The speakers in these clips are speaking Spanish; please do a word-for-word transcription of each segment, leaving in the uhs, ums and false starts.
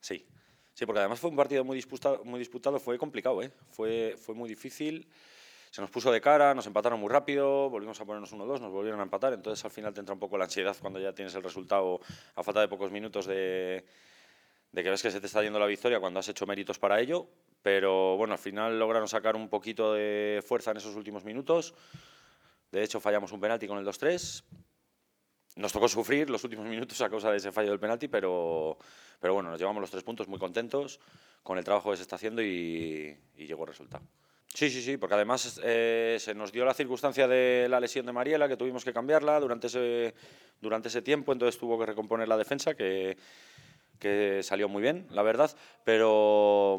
Sí, sí, porque además fue un partido muy disputado, muy disputado fue complicado, ¿eh? Fue, fue muy difícil, se nos puso de cara, nos empataron muy rápido, volvimos a ponernos uno dos, nos volvieron a empatar, entonces al final te entra un poco la ansiedad cuando ya tienes el resultado a falta de pocos minutos de, de que ves que se te está yendo la victoria cuando has hecho méritos para ello, pero bueno, al final lograron sacar un poquito de fuerza en esos últimos minutos, de hecho fallamos un penalti con el dos tres. Nos tocó sufrir los últimos minutos a causa de ese fallo del penalti, pero, pero bueno, nos llevamos los tres puntos muy contentos con el trabajo que se está haciendo y, y llegó el resultado. Sí, sí, sí, porque además eh, se nos dio la circunstancia de la lesión de Mariela, que tuvimos que cambiarla durante ese, durante ese tiempo, entonces tuvo que recomponer la defensa, que, que salió muy bien, la verdad, pero...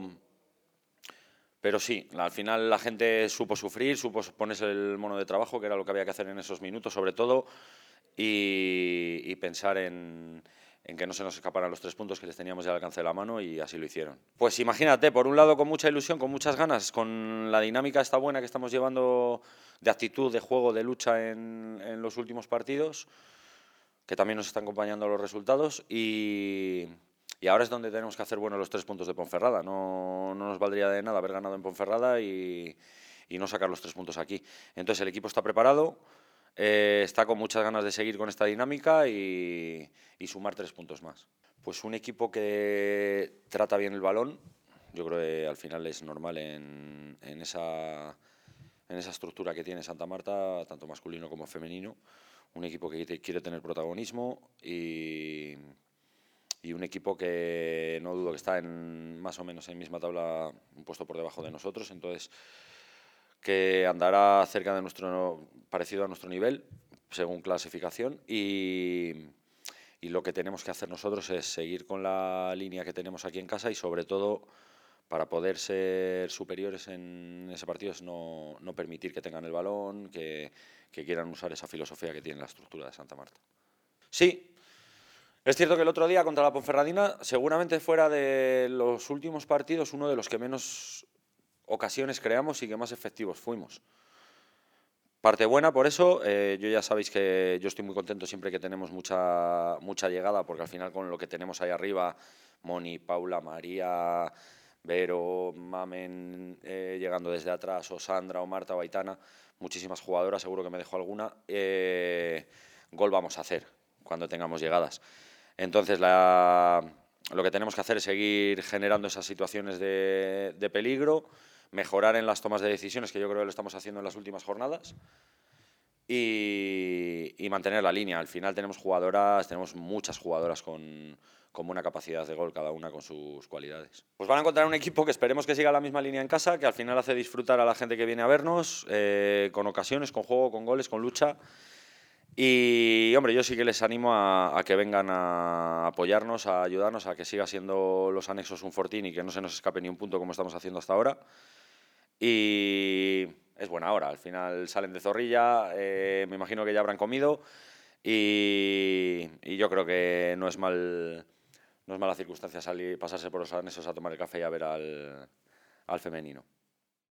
Pero sí, al final la gente supo sufrir, supo ponerse el mono de trabajo, que era lo que había que hacer en esos minutos, sobre todo, y, y pensar en, en que no se nos escaparan los tres puntos que les teníamos ya al alcance de la mano, y así lo hicieron. Pues imagínate, por un lado con mucha ilusión, con muchas ganas, con la dinámica esta buena que estamos llevando de actitud, de juego, de lucha en, en los últimos partidos, que también nos están acompañando los resultados, y... Y ahora es donde tenemos que hacer buenos los tres puntos de Ponferrada. No, no nos valdría de nada haber ganado en Ponferrada y, y no sacar los tres puntos aquí. Entonces el equipo está preparado, eh, está con muchas ganas de seguir con esta dinámica y, y sumar tres puntos más. Pues un equipo que trata bien el balón, yo creo que al final es normal en, en, esa, en esa estructura que tiene Santa Marta, tanto masculino como femenino. Un equipo que quiere tener protagonismo y... y un equipo que no dudo que está en más o menos en misma tabla, un puesto por debajo de nosotros, entonces que andará cerca de nuestro, parecido a nuestro nivel, según clasificación, y, y lo que tenemos que hacer nosotros es seguir con la línea que tenemos aquí en casa y sobre todo para poder ser superiores en ese partido es no, no permitir que tengan el balón, que, que quieran usar esa filosofía que tiene la estructura de Santa Marta. Sí. Es cierto que el otro día contra la Ponferradina, seguramente fuera de los últimos partidos, uno de los que menos ocasiones creamos y que más efectivos fuimos. Parte buena por eso, eh, yo ya sabéis que yo estoy muy contento siempre que tenemos mucha, mucha llegada, porque al final con lo que tenemos ahí arriba, Moni, Paula, María, Vero, Mamen, eh, llegando desde atrás, o Sandra, o Marta, o Aitana, muchísimas jugadoras, seguro que me dejo alguna, eh, gol vamos a hacer cuando tengamos llegadas. Entonces, la, lo que tenemos que hacer es seguir generando esas situaciones de, de peligro, mejorar en las tomas de decisiones, que yo creo que lo estamos haciendo en las últimas jornadas, y, y mantener la línea. Al final tenemos jugadoras, tenemos muchas jugadoras con, con buena capacidad de gol, cada una con sus cualidades. Pues van a encontrar un equipo que esperemos que siga la misma línea en casa, que al final hace disfrutar a la gente que viene a vernos, eh, con ocasiones, con juego, con goles, con lucha. Y, hombre, yo sí que les animo a, a que vengan a apoyarnos, a ayudarnos, a que siga siendo los anexos un fortín y que no se nos escape ni un punto como estamos haciendo hasta ahora. Y es buena hora, al final salen de Zorrilla, eh, me imagino que ya habrán comido y, y yo creo que no es mal, no es mala circunstancia salir, pasarse por los anexos a tomar el café y a ver al, al femenino.